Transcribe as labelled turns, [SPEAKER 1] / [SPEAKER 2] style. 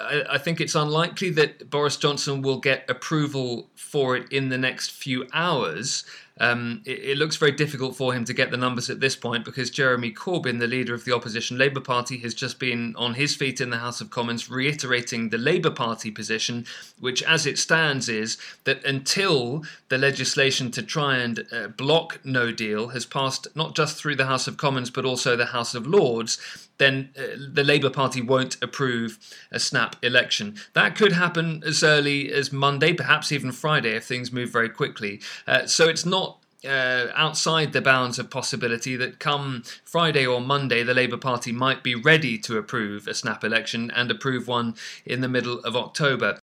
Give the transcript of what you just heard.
[SPEAKER 1] I think it's unlikely that Boris Johnson will get approval for it in the next few hours. It looks very difficult for him to get the numbers at this point because Jeremy Corbyn, the leader of the opposition Labour Party, has just been on his feet in the House of Commons reiterating the Labour Party position, which as it stands is that until the legislation to try and block no deal has passed not just through the House of Commons but also the House of Lords, then the Labour Party won't approve a snap election. That could happen as early as Monday, perhaps even Friday if things move very quickly. So it's not outside the bounds of possibility that come Friday or Monday the Labour Party might be ready to approve a snap election and approve one in the middle of October.